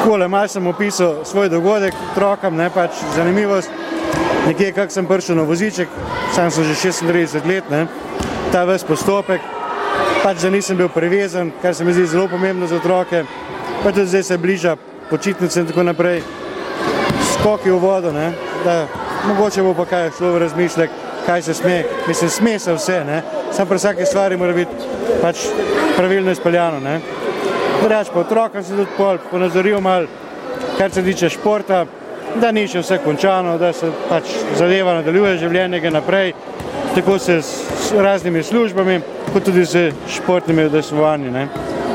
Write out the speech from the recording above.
Takole, malo sem opisal svoj dogodek otrokom, ne, pač zanimivost. Nekje, kak sem prišel na voziček, sam sem že 36 let, ne, ta ves postopek, pač da nisem bil privezan, kar se mi zdi zelo pomembno za otroke, pa tudi zdaj se bliža počitnice in tako naprej, skoki v vodo, ne, da mogoče bo pa kaj šlo v razmišljek, kaj se sme, mislim, sme se vse, ne, samo pri vsake stvari mora biti pač pravilno izpeljano, ne. Drugače pa otrokom se tudi ponazoril malo, kar se tiče športa, da ni še vse končano, da se pač zadeva nadaljuje življenje naprej, tako se s raznimi službami, kot tudi s športnimi udejstvovanji, ne.